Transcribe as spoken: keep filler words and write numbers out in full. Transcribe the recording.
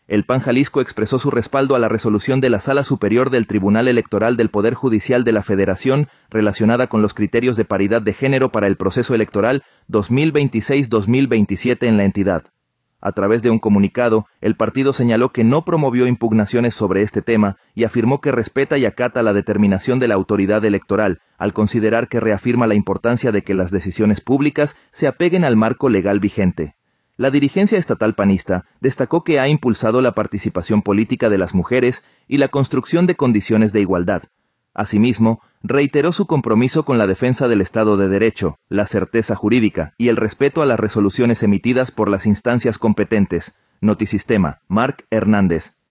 El P A N Jalisco expresó su respaldo a la resolución de la Sala Superior del Tribunal Electoral del Poder Judicial de la Federación relacionada con los criterios de paridad de género para el proceso electoral dos mil veintiséis dos mil veintisiete en la entidad. A través de un comunicado, el partido señaló que no promovió impugnaciones sobre este tema y afirmó que respeta y acata la determinación de la autoridad electoral, al considerar que reafirma la importancia de que las decisiones públicas se apeguen al marco legal vigente. La dirigencia estatal panista destacó que ha impulsado la participación política de las mujeres y la construcción de condiciones de igualdad. Asimismo, reiteró su compromiso con la defensa del Estado de Derecho, la certeza jurídica y el respeto a las resoluciones emitidas por las instancias competentes. Notisistema, Marc Hernández.